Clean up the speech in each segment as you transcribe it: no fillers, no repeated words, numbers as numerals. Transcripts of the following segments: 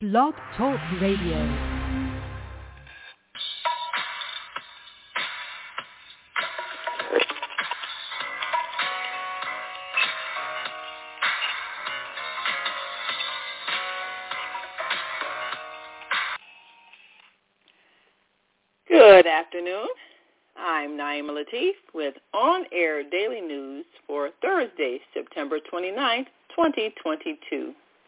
Blog Talk Radio. Good afternoon. I'm Naima Latif with On Air Daily News for Thursday, September 29th, 2022.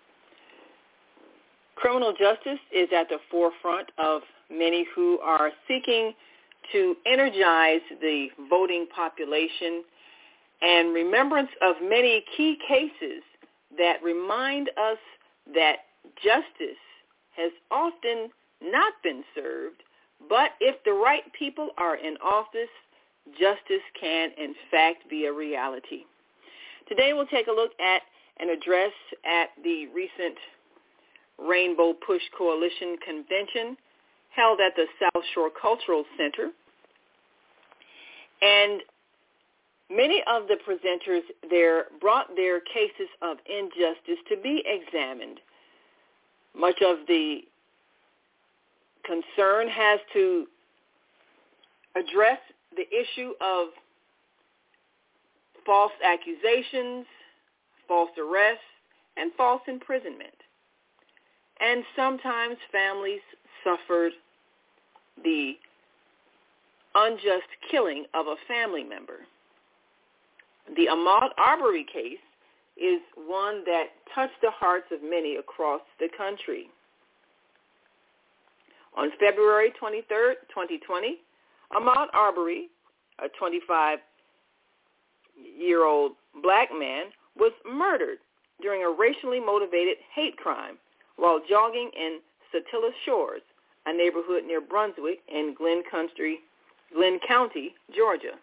Criminal justice is at the forefront of many who are seeking to energize the voting population and remembrance of many key cases that remind us that justice has often not been served. But if the right people are in office, justice can, in fact, be a reality. Today we'll take a look at an address at the recent Rainbow Push Coalition Convention held at the South Shore Cultural Center. And many of the presenters there brought their cases of injustice to be examined. Much of the concern has to address the issue of false accusations, false arrests, and false imprisonment. And sometimes families suffered the unjust killing of a family member. The Ahmaud Arbery case is one that touched the hearts of many across the country. On February 23rd, 2020, Ahmaud Arbery, a 25-year-old black man, was murdered during a racially motivated hate crime while jogging in Satilla Shores, a neighborhood near Brunswick in Glenn County, Georgia.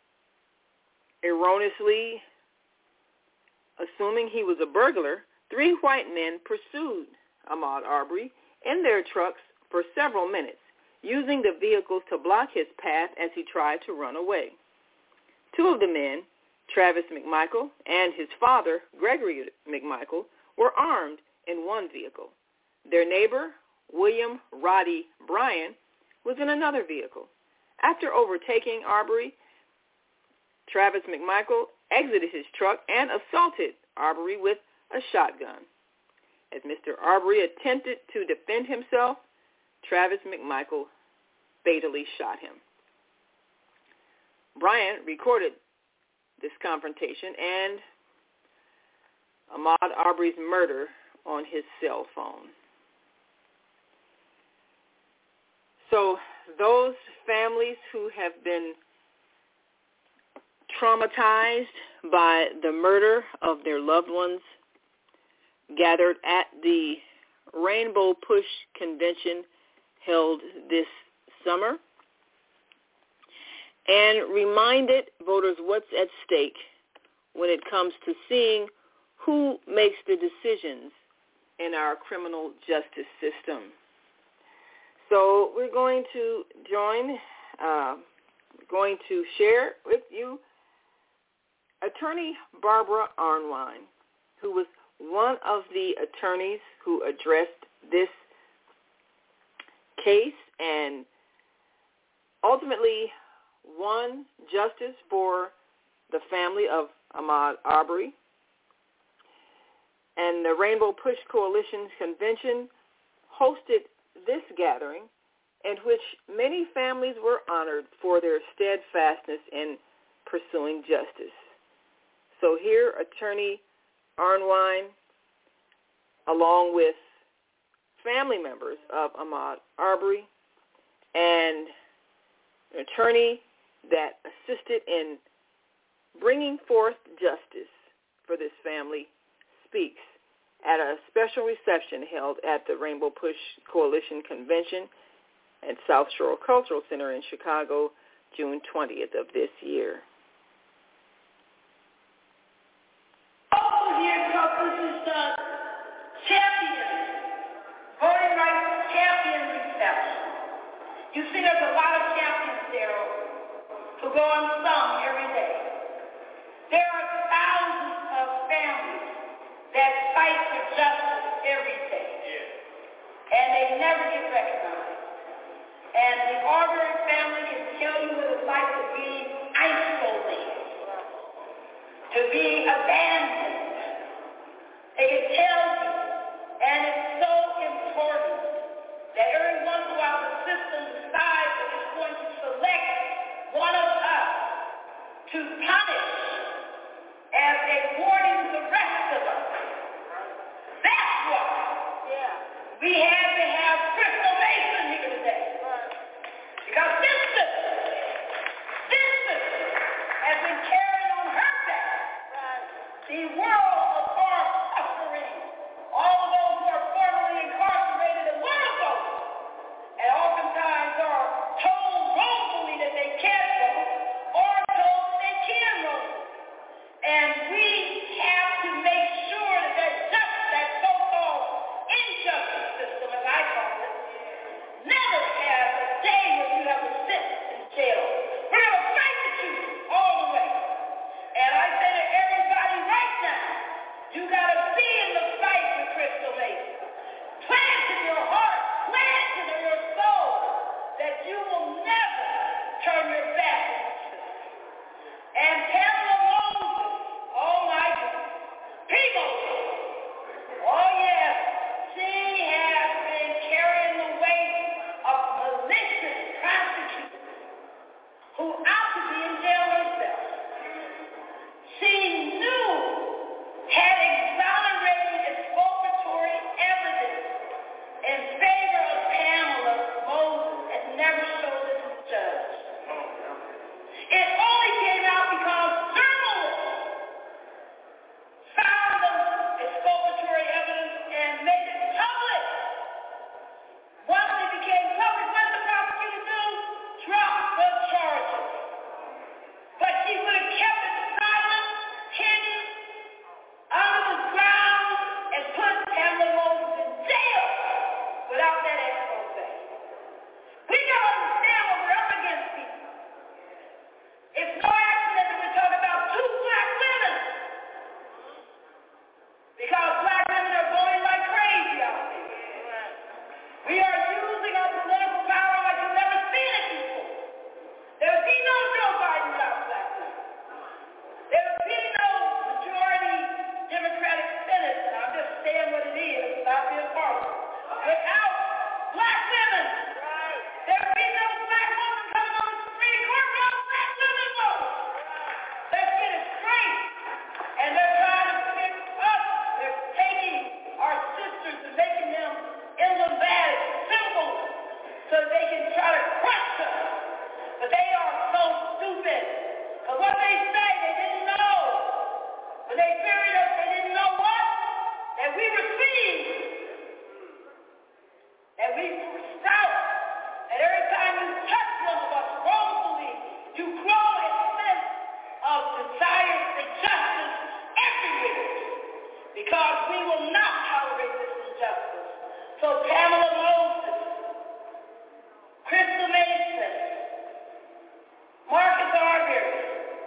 Erroneously assuming he was a burglar, 3 white men pursued Ahmaud Arbery in their trucks for several minutes, using the vehicles to block his path as he tried to run away. 2 of the men, Travis McMichael and his father, Gregory McMichael, were armed in one vehicle. Their neighbor, William Roddy Bryan, was in another vehicle. After overtaking Arbery, Travis McMichael exited his truck and assaulted Arbery with a shotgun. As Mr. Arbery attempted to defend himself, Travis McMichael fatally shot him. Bryant recorded this confrontation and Ahmaud Arbery's murder on his cell phone. So those families who have been traumatized by the murder of their loved ones gathered at the Rainbow Push Convention held this summer and reminded voters what's at stake when it comes to seeing who makes the decisions in our criminal justice system. So we're going to share with you Attorney Barbara Arnwine, who was one of the attorneys who addressed this case and ultimately won justice for the family of Ahmaud Arbery. And the Rainbow Push Coalition Convention hosted this gathering in which many families were honored for their steadfastness in pursuing justice. So here, Attorney Arnwine, along with family members of Ahmaud Arbery and an attorney that assisted in bringing forth justice for this family, speaks at a special reception held at the Rainbow Push Coalition Convention at South Shore Cultural Center in Chicago, June 20th of this year. You see, there's a lot of champions there who go unsung every day. There are thousands of families that fight for justice every day. they never get recognized. And the Arbery family can tell you what it's like to be isolated, to be abandoned. They can tell you, and it's so important that every once in a while the system decides that it's going to select one of us to punish as a warning to the rest of us. That's why we had to have Crystal Mason here today. Because this sister has been carrying on her back the world of our suffering. All of those who are formerly incarcerated and one of those, and oftentimes are told wrongfully that they can't vote or told they can vote. And we have to make sure that so-called injustice system, as I call it, never has a day where you have to sit in jail. We're going to fight the truth all the way. And I say to everybody right now, you got to be in the fight with Crystal Mason. Plant in your heart, plant in your soul that you will never turn your back on the system. And Pamela Moses, oh my goodness, people, oh yes, she has been carrying the weight of malicious prosecutors who ought to be in jail herself. She knew, had exonerating exculpatory evidence in favor of Pamela Moses and never showed it to the judge. It only came out because journalists found the exculpatory evidence and made it public. Once it became public, what did the prosecutor do? Drop the charges. But she would have kept it silent, hidden, under the ground, and put Pamela Moses in jail without that expose. We got to understand what we're up against, people. It's no accident that we're talking about two black women. Because black women are voting like crazy out there. We are using our political power like you've never seen it before. There will be no Joe Biden without black women. There will be no majority Democratic Senate, and I'm just saying what it is, without being partial, without black women. There will be no black woman coming on the Supreme Court without black women voting. Let's get it straight. And they're trying to fix us. They're taking our sisters and making them emblematic symbols so that they can try to crush us. But they are so stupid. But what they say, they didn't know. When they buried us, they didn't know what? That we were seeds. That we sprout. That every time you touch one of us wrongfully, you grow a sense of desire for justice everywhere. Because we will not tolerate this injustice. So Pamela Moses, Crystal Mason, Marcus Arbery,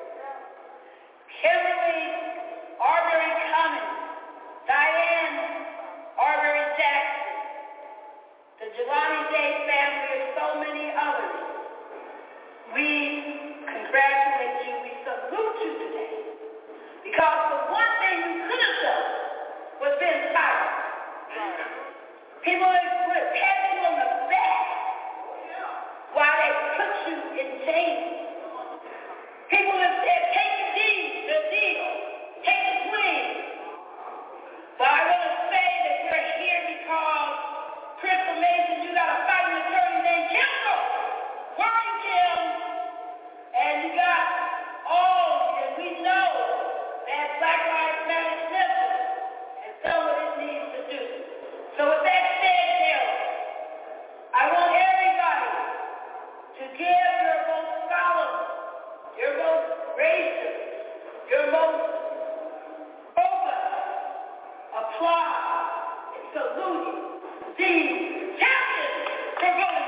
Kimberly Arbery Cummings, Diane Arbery Jackson, the Jelani Day family, and so many others. We congratulate you. We salute you today. Because the one thing you could have done was been silent. People have put pats you on the back while they put you in jail. People have said, take the deal, take the plea. But I want to say that we're here because Crystal Mason, you got a fighting attorney named Kimbrell, Warren Kim, and you got all, and we know that Black Lives Matter Center has done what it needs to do. So with that said, Carol, I want everybody to give your most solemn, your most gracious, your most open applause and salute the champion for voting.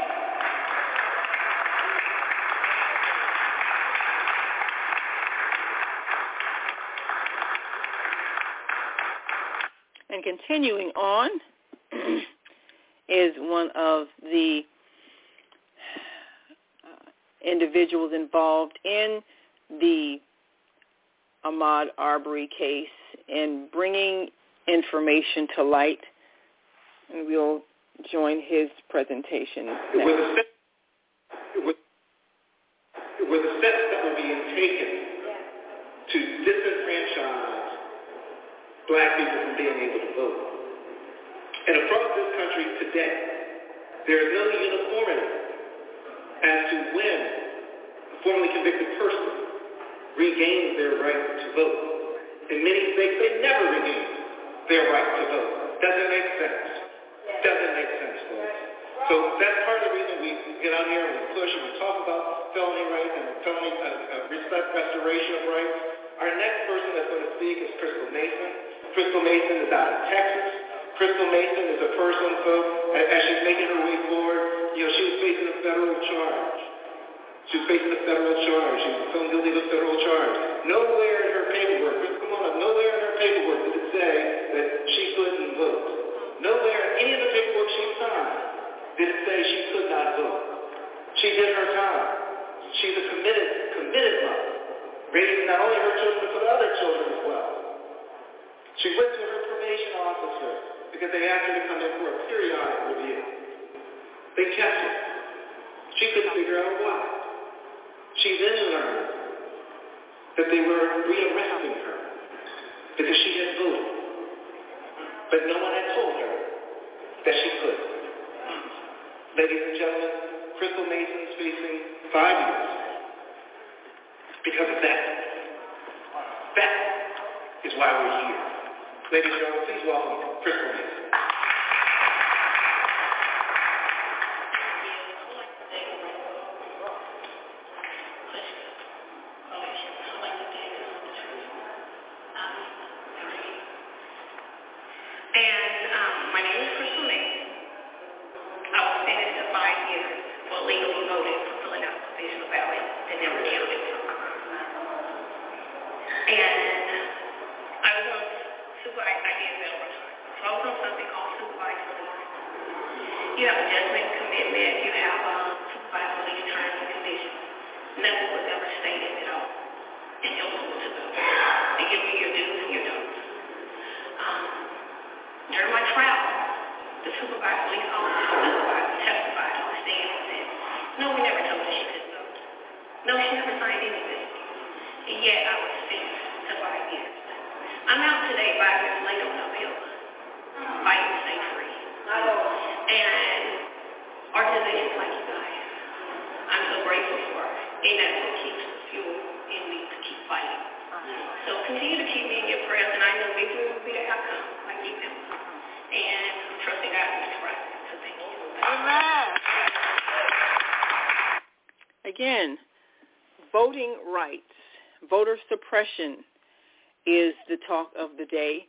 And continuing on, is one of the individuals involved in the Ahmaud Arbery case in bringing information to light, and we'll join his presentation now. With the steps that were being taken to disenfranchise black people from being able to vote. And across this country today, there is no uniformity as to when a formerly convicted person regains their right to vote. In many states, they never regain their right to vote. Doesn't make sense. Doesn't make sense, folks. So that's part of the reason we get out here and we push and we talk about felony rights and felony restoration of rights. Our next person that's going to speak is Crystal Mason. Crystal Mason is out of Texas. Crystal Mason is a person, folks, as she's making her way forward, she was facing a federal charge. She was facing a federal charge. She was found guilty of a federal charge. Nowhere in her paperwork, come on, nowhere in her paperwork did it say that she couldn't vote. Nowhere in any of the paperwork she signed did it say she could not vote. She did her time. She's a committed mother, raising not only her children, but for the other children as well. She went to her probation officer because they asked her to come in for a periodic review. They kept her. She couldn't figure out why. She then learned that they were rearresting her because she had voted. But no one had told her that she could. Ladies and gentlemen, Crystal Mason is facing 5 years because of that. That is why we're here. Ladies and gentlemen, please welcome Crystal Mason. Again, voting rights, voter suppression is the talk of the day.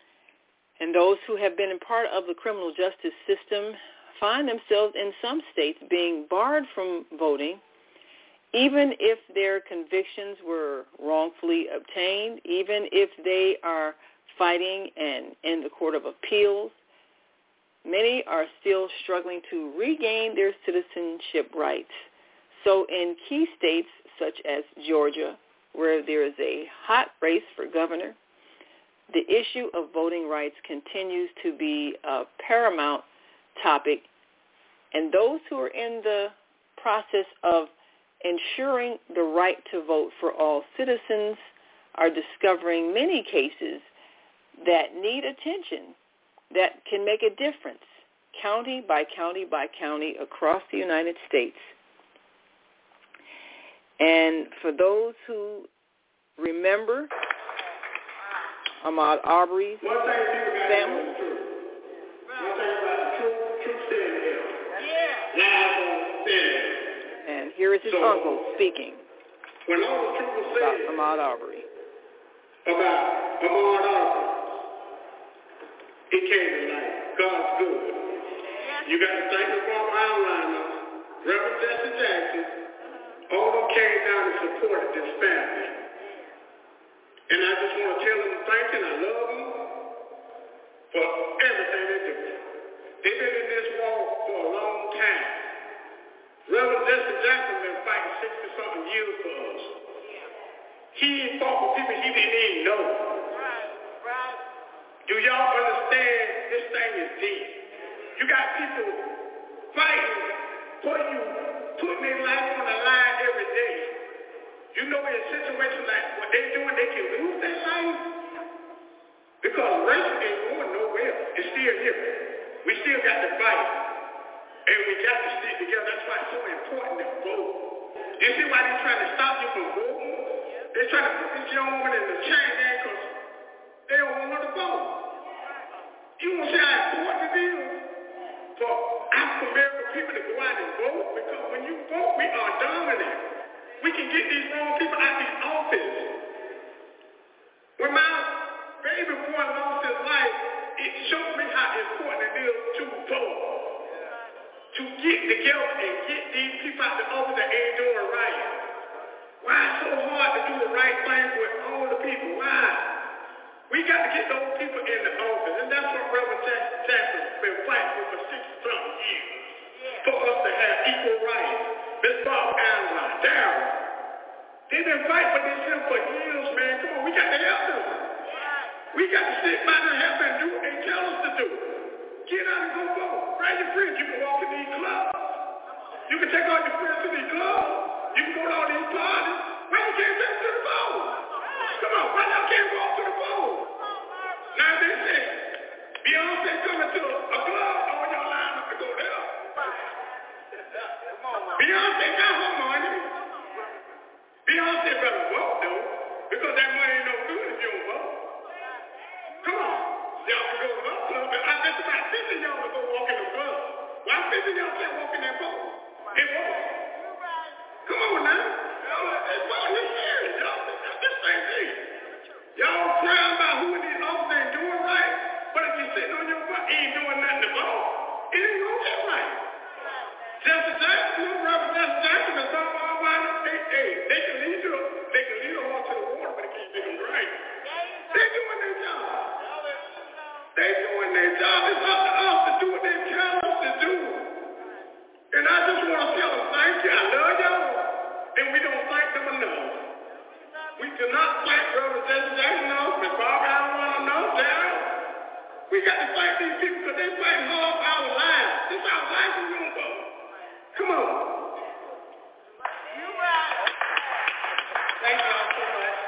And those who have been a part of the criminal justice system find themselves in some states being barred from voting, even if their convictions were wrongfully obtained, even if they are fighting and in the Court of Appeals. Many are still struggling to regain their citizenship rights. So in key states such as Georgia, where there is a hot race for governor, the issue of voting rights continues to be a paramount topic. And those who are in the process of ensuring the right to vote for all citizens are discovering many cases that need attention, that can make a difference, county by county by county across the United States. And for those who remember Ahmaud Arbery's family. One thing about the truth standing here. Lies on standing. And here is his uncle speaking when all the truth was about said Ahmaud Arbery. About Ahmaud Arbery, it came to light. God's good. You got to thank the wrong outliners, Reverend Jesse Jackson. All of them came down and supported this family. And I just want to tell them thank you and I love them for everything they do. They've been in this war for a long time. Reverend Jesse Jackson been fighting 60-something years for us. He fought for people he didn't even know. Right. Do y'all understand this thing is deep? You got people fighting for you, putting their life on the line every day. You know in situations like what they're doing, they can lose their life. Because race ain't going nowhere. It's still here. We still got to fight. And we got to stick together. That's why it's so important to vote. You see why they're trying to stop you from voting? They're trying to put this young woman in the chain there because they don't want her to vote. You won't see how important it is for African American people to go out and vote, because when you vote, we are dominant. We can get these wrong people out of these offices. When my baby boy lost his life, it showed me how important it is to vote. To get together and get these people out the office that ain't doing right. Why it's so hard to do the right thing with all the people? Why? We got to get those people in the office, and that's what Reverend Jackson's been fighting for 60-something years. For us to have equal rights. Miss Bob Allen, Darryl. They've been fighting for this here for years, man. Come on, we got to help them. We got to sit by and help them do what they tell us to do. Get out and go vote. Bring your friends. You can walk in these clubs. You can take all your friends to these clubs. You can go to all these parties. Why you can't take to the vote? Come on, why y'all can't walk to the vote? Now they say, Beyonce coming to a club, all y'all line up to go there. Beyonce got her money. Beyonce better vote though, because that money ain't no good if you don't vote. Come on. Y'all can go to the club, and I bet about 50 of y'all to go walk in the club. Why 50 of y'all can't walk in that vote? It won't. Come on now. It's voting this year. Y'all, this thing deep. Y'all crying about who in these offices ain't doing right, but if you're sitting on your butt, ain't doing nothing to vote, it ain't gonna get right. Jesse Jackson, Reverend Jesse Jackson, and some of our winders, they can lead a horse to the water, but they can't make them right. They're doing their job. They're doing their job. It's up to us to do what they tell us to do. And I just want to tell them thank you. I love y'all. And we don't thank them enough. We do not thank Reverend Jesse Jackson enough, Miss Barbara Allen enough, Darryl. We got to thank these people because they're fighting hard for our lives. This is our life we want to vote. Come on. You're right. Thank y'all so much.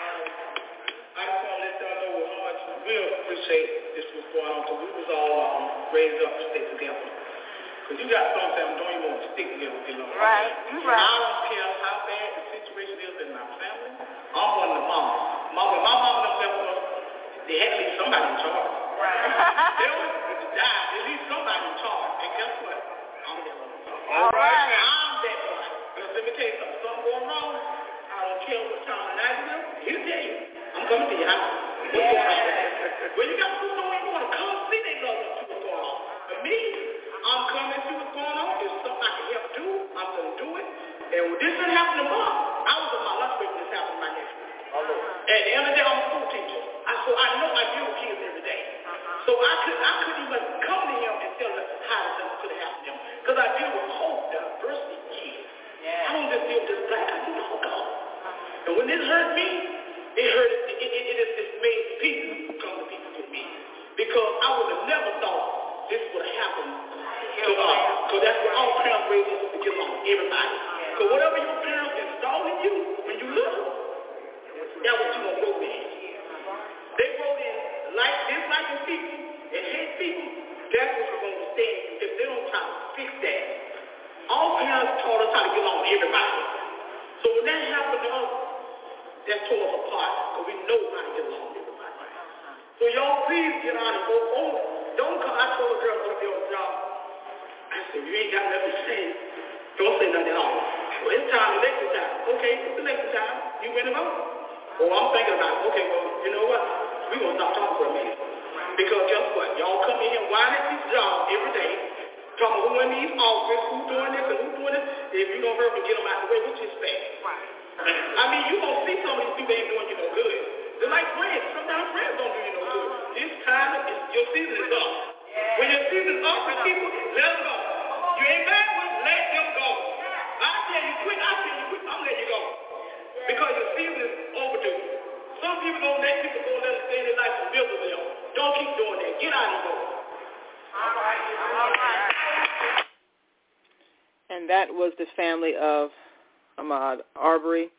I just want to let y'all know how much we will appreciate this was going on, because we was all raised up to stick together. Because you got sometimes don't even want to stick together with your Lord. Right, you're right. I don't care how bad the situation is in my family. I'm one of the mamas. When my mama done left us, they had to leave somebody in charge. Right. They don't die. They leave somebody in charge. And guess what? I'm that one. All right. I'm that one. Because let me tell you something going wrong. I don't care what time of night it is. He'll tell you. I'm coming to your house. What's going on? Well, you got people know you want to come see they love you, see what's going on. But me, I'm coming to see what's going on. If something I can help do, I'm going to do it. And when this didn't happen to Mom, I was on my lunch break when this happened to my nephew. At the end of the day, I'm a school teacher. So I know I deal with kids every day. So I couldn't even come to him and tell him how this could have happened to him. Because I deal with whole diversity kids. Yeah. I don't just deal with this black, I deal with whole color. And when this hurt me, it made people come to people to me. Because I would have never thought this would have happened to us. Because that's what all parents raise us to get along, everybody. Because whatever your parents installed in you when you little, that's what you're going to grow in. They wrote in disliking people and hate people, that's what's going to stay in you if they don't try to fix that. All parents taught us how to get along with everybody. So when that happened to us, that tore us apart, because we know how to get along with everybody. So y'all please get out and go over. Don't come. I told a girl to do a job. I said, you ain't got nothing to say. Don't say nothing at all. Well, it's time, election time. Okay, it's election time. You win the vote. Well, I'm thinking about it. Okay, well, you know what? We're going to stop talking for a minute. Because guess what? Y'all come in here whining at these jobs every day, talking who in these offices, who doing this and who doing this. If you don't hurry and get them out of the way, what you expect? I mean, you going to see some of these people ain't doing you no good. They're like friends. Sometimes friends don't do you no good. It's time, your season is up. When you see the offer people, let them go. You ain't mad with, let them go. I tell you quit, I'm letting you go. Because your season is overdue. Some people don't let people go and let them stay in their life and live with them. Don't keep doing that. Get out of here. All right. And that was the family of Ahmaud Arbery,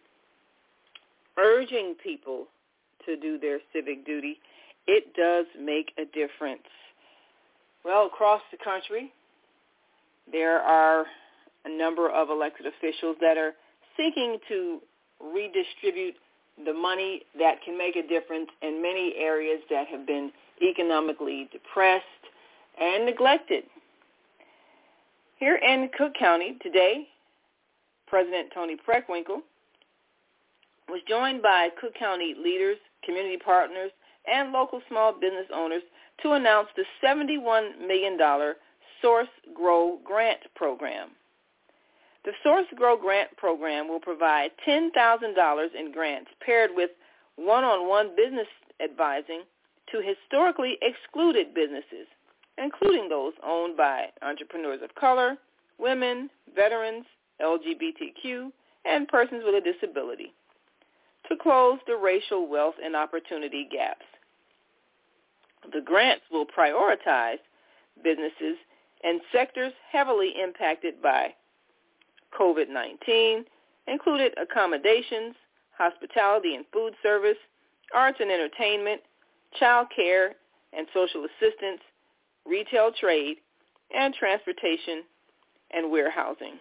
urging people to do their civic duty. It does make a difference. Well, across the country, there are a number of elected officials that are seeking to redistribute the money that can make a difference in many areas that have been economically depressed and neglected. Here in Cook County today, President Toni Preckwinkle was joined by Cook County leaders, community partners, and local small business owners to announce the $71 million Source Grow Grant Program. The Source Grow Grant Program will provide $10,000 in grants paired with one-on-one business advising to historically excluded businesses, including those owned by entrepreneurs of color, women, veterans, LGBTQ, and persons with a disability, to close the racial wealth and opportunity gaps. The grants will prioritize businesses in sectors heavily impacted by COVID-19, including accommodations, hospitality and food service, arts and entertainment, child care and social assistance, retail trade, and transportation and warehousing.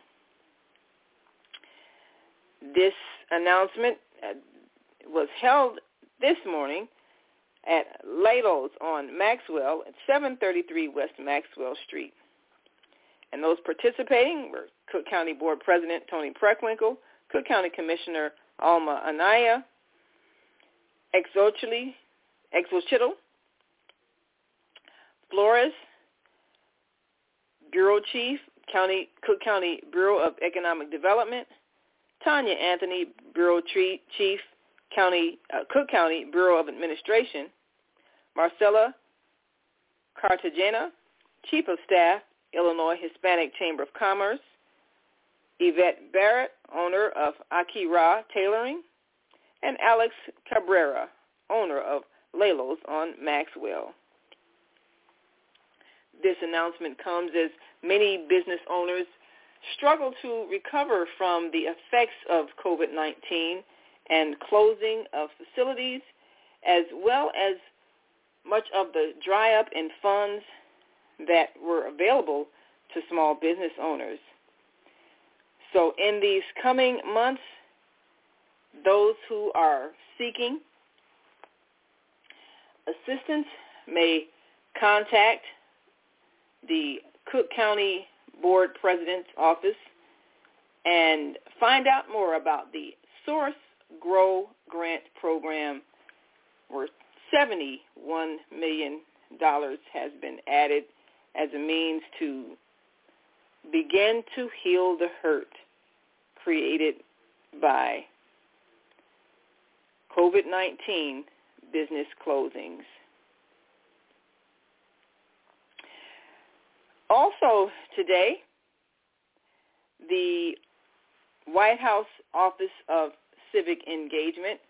This announcement was held this morning at Laylo's on Maxwell at 733 West Maxwell Street. And those participating were Cook County Board President Toni Preckwinkle, Cook County Commissioner Alma Anaya, Exochitl Flores, Bureau Chief, Cook County Bureau of Economic Development, Tanya Anthony, Bureau Chief, Cook County Bureau of Administration, Marcella Cartagena, Chief of Staff, Illinois Hispanic Chamber of Commerce, Yvette Barrett, owner of Akira Tailoring, and Alex Cabrera, owner of Laylo's on Maxwell. This announcement comes as many business owners struggle to recover from the effects of COVID-19 and closing of facilities, as well as much of the dry up in funds that were available to small business owners. So in these coming months, those who are seeking assistance may contact the Cook County Board President's office and find out more about the Source Grow Grant Program, where $71 million has been added as a means to begin to heal the hurt created by COVID-19 business closings. Also today, the White House Office of Civic Engagement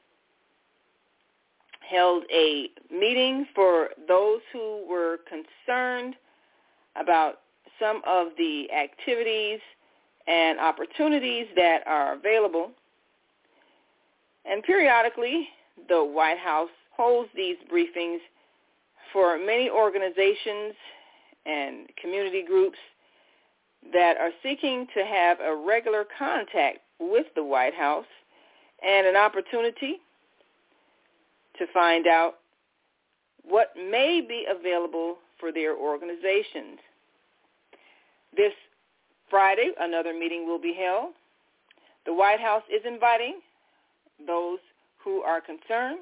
held a meeting for those who were concerned about some of the activities and opportunities that are available. And periodically, the White House holds these briefings for many organizations and community groups that are seeking to have a regular contact with the White House and an opportunity to find out what may be available for their organizations. This Friday, another meeting will be held. The White House is inviting those who are concerned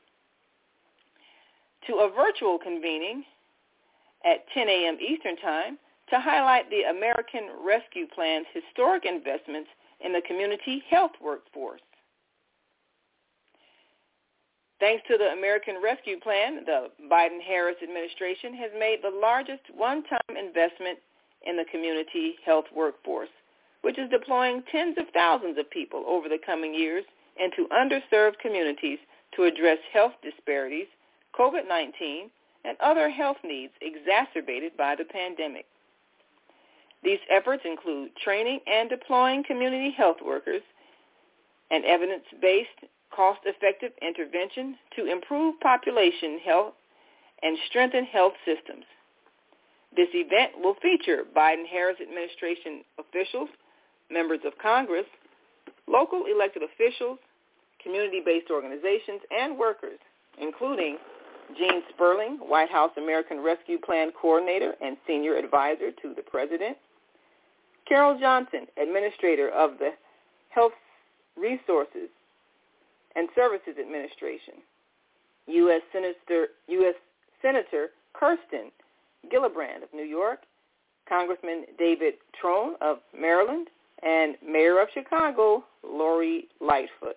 to a virtual convening at 10 a.m. Eastern Time to highlight the American Rescue Plan's historic investments in the community health workforce. Thanks to the American Rescue Plan, the Biden-Harris administration has made the largest one-time investment in the community health workforce, which is deploying tens of thousands of people over the coming years into underserved communities to address health disparities, COVID-19, and other health needs exacerbated by the pandemic. These efforts include training and deploying community health workers and evidence-based, cost-effective intervention to improve population health and strengthen health systems. This event will feature Biden-Harris administration officials, members of Congress, local elected officials, community-based organizations, and workers, including Gene Sperling, White House American Rescue Plan Coordinator and Senior Advisor to the President, Carol Johnson, Administrator of the Health Resources and Services Administration, U.S. Senator Kirsten Gillibrand of New York, Congressman David Trone of Maryland, and Mayor of Chicago, Lori Lightfoot.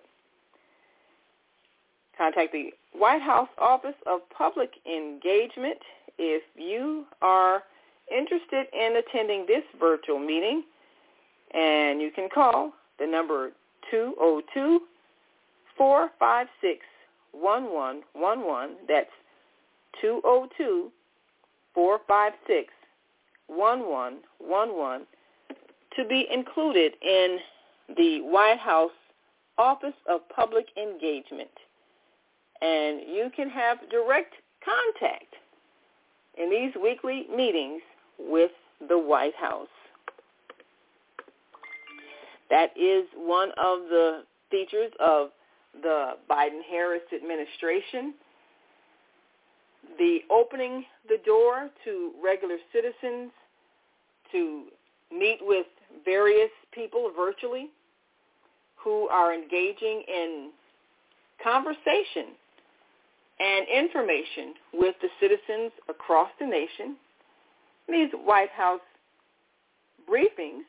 Contact the White House Office of Public Engagement if you are interested in attending this virtual meeting, and you can call the number 202-456-1111. That's 202-456-1111 to be included in the White House Office of Public Engagement. And you can have direct contact in these weekly meetings with the White House. That is one of the features of the Biden-Harris administration, the opening the door to regular citizens to meet with various people virtually who are engaging in conversation and information with the citizens across the nation. These White House briefings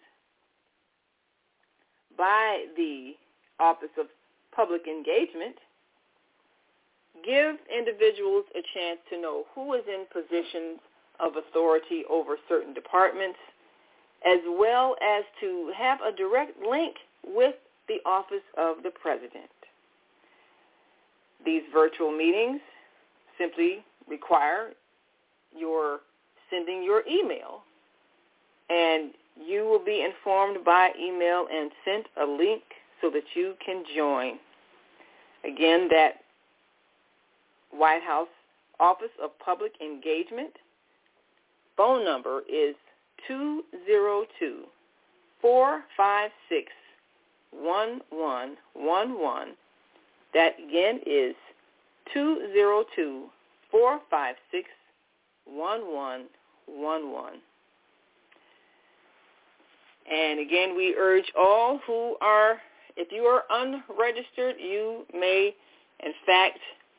by the Office of Public Engagement give individuals a chance to know who is in positions of authority over certain departments, as well as to have a direct link with the office of the president. These virtual meetings simply require your sending your email, and you will be informed by email and sent a link so that you can join. Again, that White House Office of Public Engagement phone number is 202-456-1111. That again is 202-456-1111. And again, we urge all who are, if you are unregistered, you may, in fact,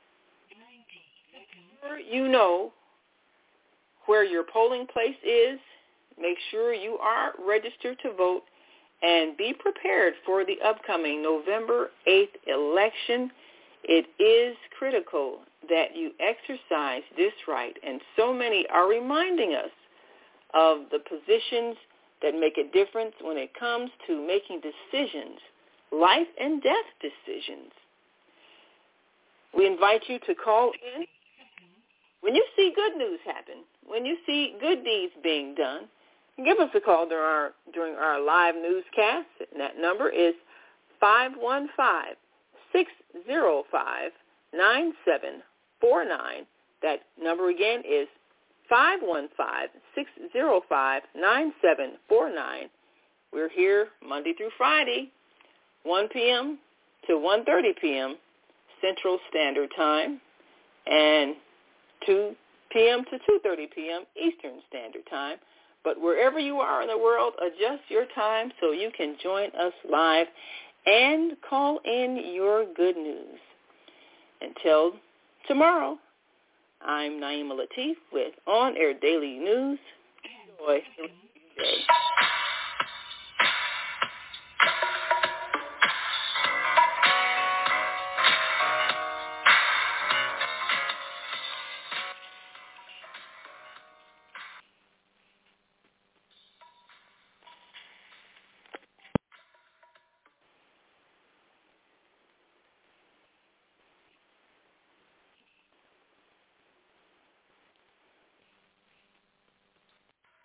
you know where your polling place is. Make sure you are registered to vote and be prepared for the upcoming November 8th election. It is critical that you exercise this right, and so many are reminding us of the positions that make a difference when it comes to making decisions, life and death decisions. We invite you to call in. When you see good news happen, when you see good deeds being done, give us a call during our live newscast. And that number is 515-605-9749. That number again is 515-605-9749. We're here Monday through Friday, 1 p.m. to 1:30 p.m. Central Standard Time, and 2 p.m. to 2:30 p.m. Eastern Standard Time. But wherever you are in the world, adjust your time so you can join us live and call in your good news. Until tomorrow, I'm Naima Latif with On Air Daily News. Enjoy the day.